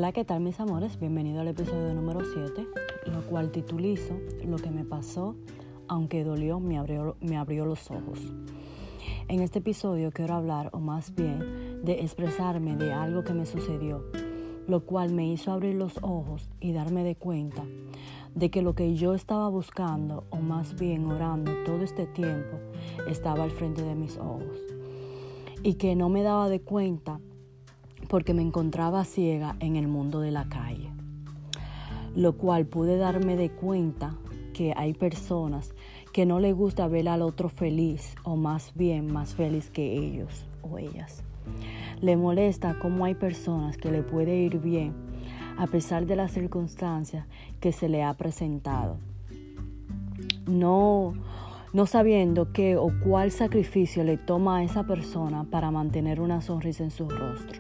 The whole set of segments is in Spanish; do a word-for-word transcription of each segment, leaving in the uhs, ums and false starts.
Hola, ¿qué tal mis amores? Bienvenido al episodio número siete, lo cual titulizo Lo que me pasó, aunque dolió, me abrió, me abrió los ojos. En este episodio quiero hablar, o más bien, de expresarme de algo que me sucedió, lo cual me hizo abrir los ojos y darme de cuenta de que lo que yo estaba buscando, o más bien orando todo este tiempo, estaba al frente de mis ojos. Y que no me daba de cuenta porque me encontraba ciega en el mundo de la calle. Lo cual pude darme de cuenta que hay personas que no les gusta ver al otro feliz, o más bien más feliz que ellos o ellas. Le molesta cómo hay personas que le puede ir bien a pesar de las circunstancias que se le ha presentado. No, no sabiendo qué o cuál sacrificio le toma a esa persona para mantener una sonrisa en su rostro.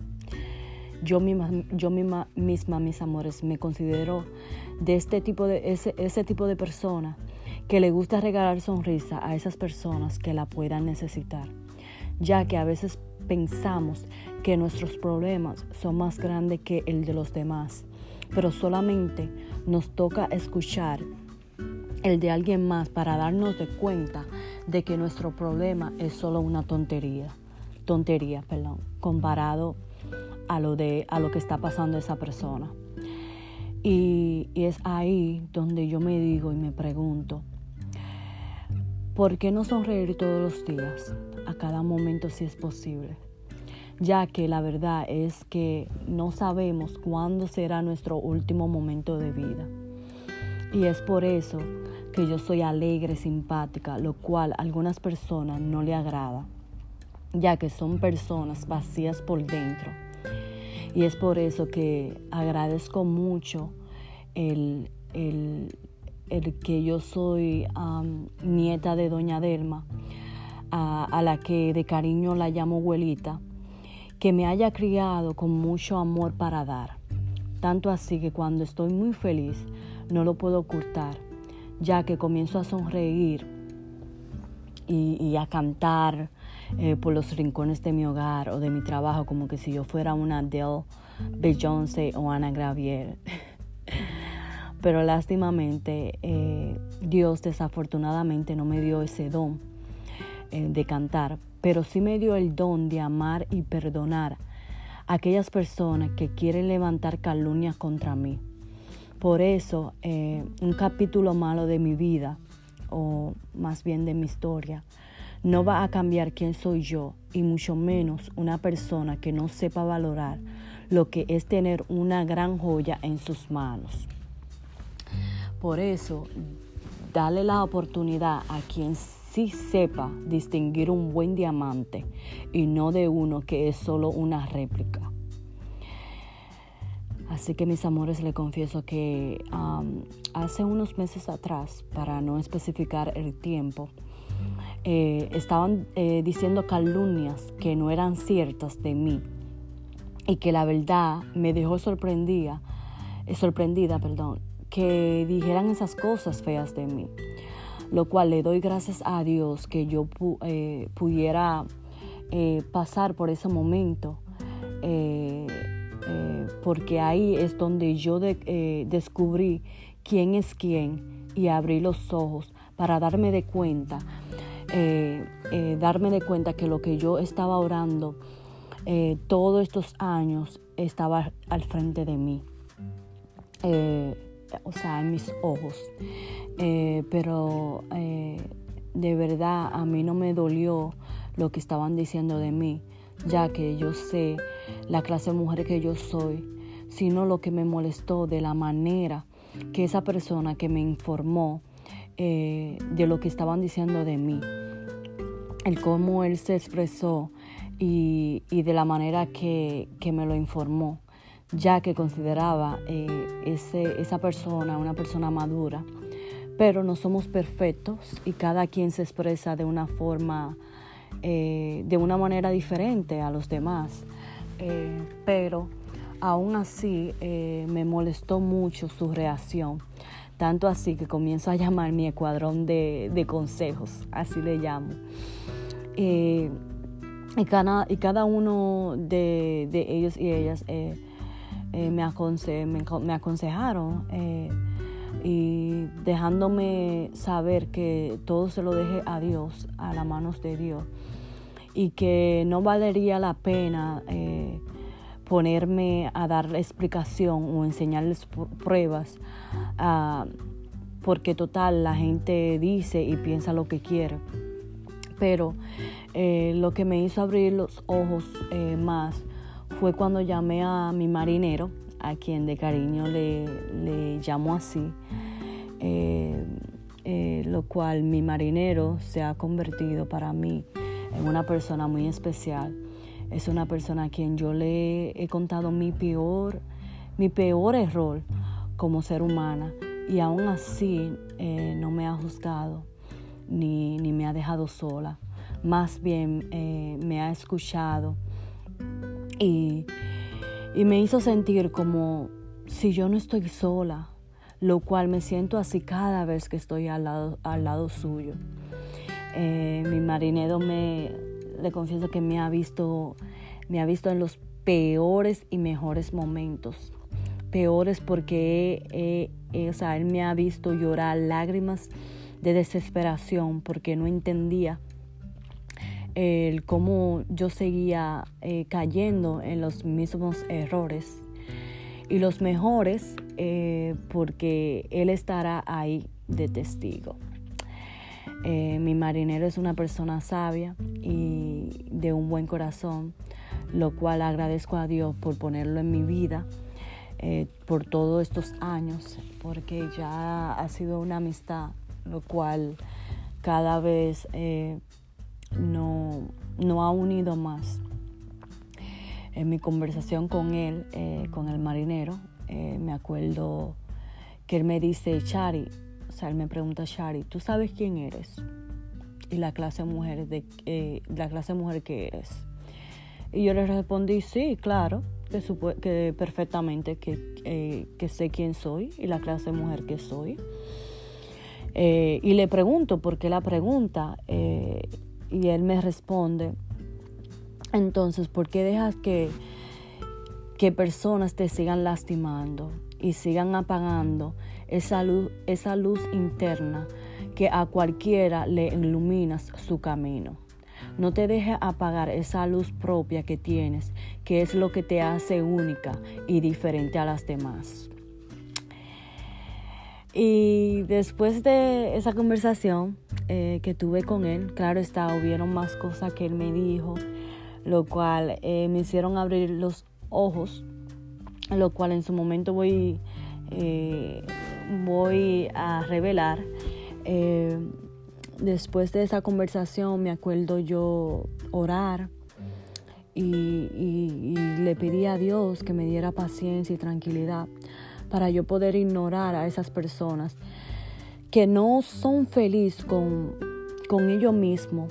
Yo misma, yo misma, misma, mis amores, me considero de este tipo de ese, ese tipo de persona que le gusta regalar sonrisa a esas personas que la puedan necesitar, ya que a veces pensamos que nuestros problemas son más grandes que el de los demás, pero solamente nos toca escuchar el de alguien más para darnos de cuenta de que nuestro problema es solo una tontería, tontería, perdón, comparado a lo de a lo que está pasando esa persona. Y, y es ahí donde yo me digo y me pregunto, ¿por qué no sonreír todos los días, a cada momento si es posible? Ya que la verdad es que no sabemos cuándo será nuestro último momento de vida. Y es por eso que yo soy alegre, simpática, lo cual a algunas personas no le agrada, ya que son personas vacías por dentro. Y es por eso que agradezco mucho el, el, el que yo soy um, nieta de doña Delma, a, a la que de cariño la llamo abuelita, que me haya criado con mucho amor para dar. Tanto así que cuando estoy muy feliz no lo puedo ocultar, ya que comienzo a sonreír y, y a cantar eh, por los rincones de mi hogar o de mi trabajo, como que si yo fuera una Adele, Beyoncé o Ana Gabriel. Pero lástimamente eh, Dios desafortunadamente no me dio ese don eh, de cantar, pero sí me dio el don de amar y perdonar a aquellas personas que quieren levantar calumnias contra mí. Por eso eh, un capítulo malo de mi vida, o más bien de mi historia, no va a cambiar quién soy yo, y mucho menos una persona que no sepa valorar lo que es tener una gran joya en sus manos. Por eso, dale la oportunidad a quien sí sepa distinguir un buen diamante y no de uno que es solo una réplica. Así que mis amores, les confieso que um, hace unos meses atrás, para no especificar el tiempo, eh, estaban eh, diciendo calumnias que no eran ciertas de mí y que la verdad me dejó sorprendida, eh, sorprendida, perdón, que dijeran esas cosas feas de mí, lo cual le doy gracias a Dios que yo pu- eh, pudiera eh, pasar por ese momento. Eh, Eh, porque ahí es donde yo de, eh, descubrí quién es quién y abrí los ojos para darme de cuenta, eh, eh, darme de cuenta que lo que yo estaba orando eh, todos estos años estaba al frente de mí, eh, o sea, en mis ojos. Eh, pero eh, de verdad a mí no me dolió lo que estaban diciendo de mí, ya que yo sé la clase de mujer que yo soy, sino lo que me molestó de la manera que esa persona que me informó eh, de lo que estaban diciendo de mí, el cómo él se expresó y, y de la manera que, que me lo informó, ya que consideraba eh, ese, esa persona una persona madura, pero no somos perfectos y cada quien se expresa de una forma Eh, de una manera diferente a los demás, eh, pero aún así eh, me molestó mucho su reacción, tanto así que comienzo a llamar mi escuadrón de, de consejos, así le llamo, eh, y, cada, y cada uno de, de ellos y ellas eh, eh, me, aconse- me, me aconsejaron eh, y dejándome saber que todo se lo deje a Dios, a las manos de Dios, y que no valería la pena eh, ponerme a dar explicación o enseñarles pruebas, uh, porque total la gente dice y piensa lo que quiere. Pero eh, lo que me hizo abrir los ojos eh, más fue cuando llamé a mi marinero, a quien de cariño le, le llamo así, eh, eh, lo cual mi marinero se ha convertido para mí en una persona muy especial. Es una persona a quien yo le he contado mi peor, mi peor error como ser humana, y aún así eh, no me ha juzgado ni, ni me ha dejado sola. Más bien eh, me ha escuchado y, y me hizo sentir como si yo no estoy sola, lo cual me siento así cada vez que estoy al lado, al lado suyo. Eh, mi marinero me, le confieso que me ha visto, me ha visto en los peores y mejores momentos. Peores porque eh, eh, o sea, él me ha visto llorar lágrimas de desesperación porque no entendía el cómo yo seguía eh, cayendo en los mismos errores. Y los mejores eh, porque él estará ahí de testigo. Eh, mi marinero es una persona sabia y de un buen corazón, lo cual agradezco a Dios por ponerlo en mi vida. Eh, por todos estos años, porque ya ha sido una amistad, lo cual cada vez eh, no, no ha unido más. En mi conversación con él, eh, con el marinero, eh, me acuerdo que él me dice, Shari, o sea, él me pregunta, Shari, ¿tú sabes quién eres? Y la clase de mujer, de, eh, la clase de mujer que eres. Y yo le respondí, sí, claro, que, supo- que perfectamente que, eh, que sé quién soy y la clase de mujer que soy. Eh, y le pregunto por qué la pregunta eh, y él me responde, entonces, ¿por qué dejas que, que personas te sigan lastimando y sigan apagando esa luz, esa luz interna que a cualquiera le iluminas su camino? No te dejes apagar esa luz propia que tienes, que es lo que te hace única y diferente a las demás. Y después de esa conversación eh, que tuve con él, claro está, hubieron más cosas que él me dijo, lo cual eh, me hicieron abrir los ojos, lo cual en su momento voy, eh, voy a revelar. Eh, Después de esa conversación me acuerdo yo orar y, y, y le pedí a Dios que me diera paciencia y tranquilidad para yo poder ignorar a esas personas que no son felices con, con ellos mismos.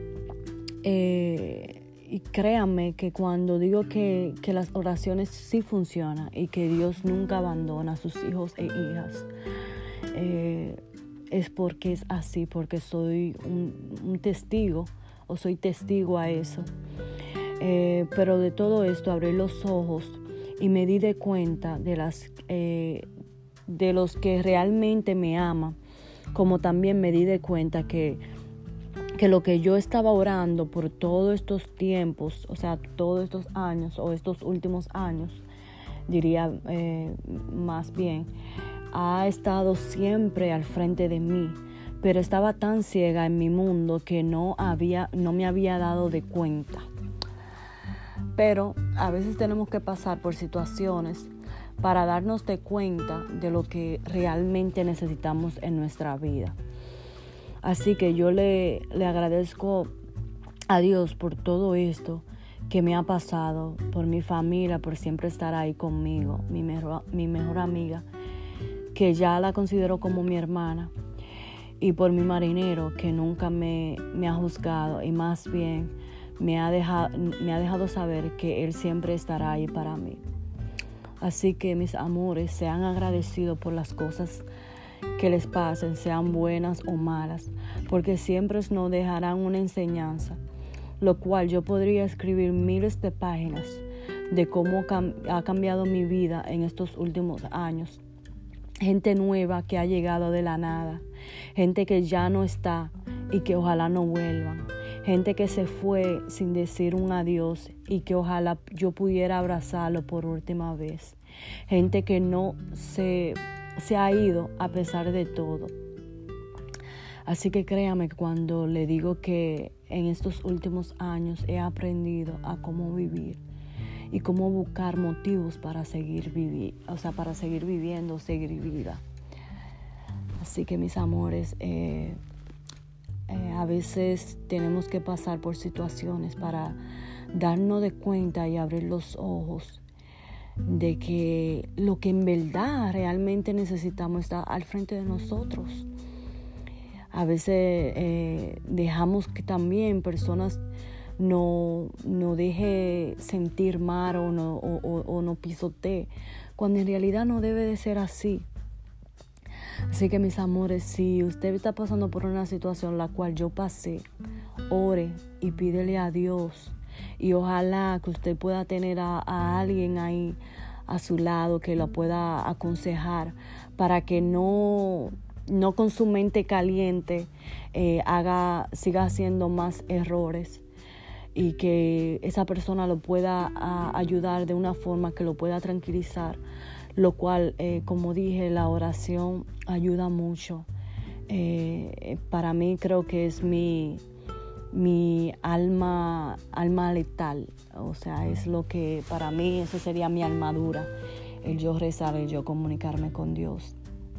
Eh, y créanme que cuando digo que, que las oraciones sí funcionan y que Dios nunca abandona a sus hijos e hijas, eh, es porque es así, porque soy un, un testigo o soy testigo a eso. Eh, pero de todo esto abrí los ojos y me di de cuenta de, las, eh, de los que realmente me aman, como también me di de cuenta que, que lo que yo estaba orando por todos estos tiempos, o sea, todos estos años o estos últimos años, diría eh, más bien, ha estado siempre al frente de mí, pero estaba tan ciega en mi mundo que no, había, no me había dado de cuenta. Pero a veces tenemos que pasar por situaciones para darnos de cuenta de lo que realmente necesitamos en nuestra vida. Así que yo le, le agradezco a Dios por todo esto que me ha pasado, por mi familia, por siempre estar ahí conmigo, mi mejor, mi mejor amiga, que ya la considero como mi hermana, y por mi marinero, que nunca me, me ha juzgado y más bien me ha, dejado, me ha dejado saber que él siempre estará ahí para mí. Así que mis amores, sean agradecidos por las cosas que les pasen, sean buenas o malas, porque siempre nos dejarán una enseñanza, lo cual yo podría escribir miles de páginas de cómo cam- ha cambiado mi vida en estos últimos años. Gente nueva que ha llegado de la nada, gente que ya no está y que ojalá no vuelvan, gente que se fue sin decir un adiós y que ojalá yo pudiera abrazarlo por última vez, gente que no se, se ha ido a pesar de todo. Así que créame cuando le digo que en estos últimos años he aprendido a cómo vivir y cómo buscar motivos para seguir vivir, o sea, para seguir viviendo, seguir viva. Así que mis amores, eh, eh, a veces tenemos que pasar por situaciones para darnos de cuenta y abrir los ojos de que lo que en verdad realmente necesitamos está al frente de nosotros. A veces eh, dejamos que también personas no, no deje sentir mal o no, o, o, o no pisotee, cuando en realidad no debe de ser así. Así que mis amores, si usted está pasando por una situación la cual yo pasé, ore y pídele a Dios. Y ojalá que usted pueda tener a, a alguien ahí a su lado que lo pueda aconsejar para que no... no con su mente caliente eh, haga, siga haciendo más errores, y que esa persona lo pueda a, ayudar de una forma que lo pueda tranquilizar, lo cual, eh, como dije, la oración ayuda mucho. Eh, para mí creo que es mi, mi alma, alma letal, o sea, es lo que para mí, eso sería mi armadura, el yo rezar, el yo comunicarme con Dios.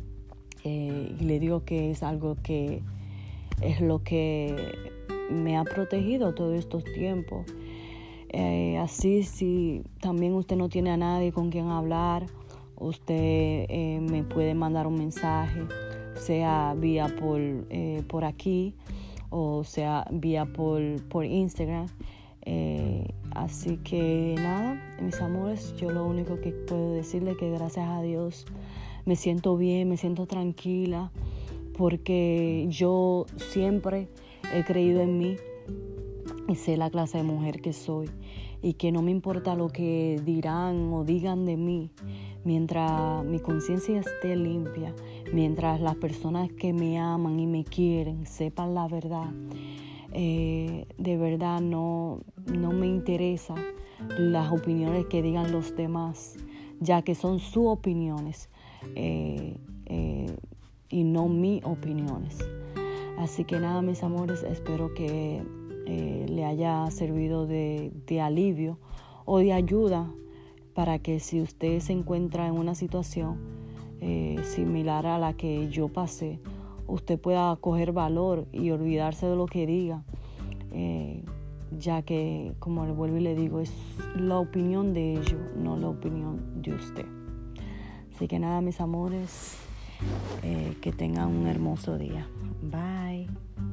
Eh, y le digo que es algo que es lo que me ha protegido todos estos tiempos. Eh, así, si también usted no tiene a nadie con quien hablar, usted eh, me puede mandar un mensaje, sea vía por, eh, por aquí o sea vía por, por Instagram. Eh, así que nada, mis amores, yo lo único que puedo decirle es que gracias a Dios me siento bien, me siento tranquila, porque yo siempre he creído en mí y sé la clase de mujer que soy, y que no me importa lo que dirán o digan de mí, mientras mi conciencia esté limpia, mientras las personas que me aman y me quieren sepan la verdad. Eh, de verdad no, no me interesa las opiniones que digan los demás, ya que son sus opiniones eh, eh, y no mis opiniones. Así que nada, mis amores, espero que eh, le haya servido de, de alivio o de ayuda, para que si usted se encuentra en una situación eh, similar a la que yo pasé, usted pueda coger valor y olvidarse de lo que diga, eh, ya que, como le vuelvo y le digo, es la opinión de ellos, no la opinión de usted. Así que nada, mis amores, eh, que tengan un hermoso día. Bye.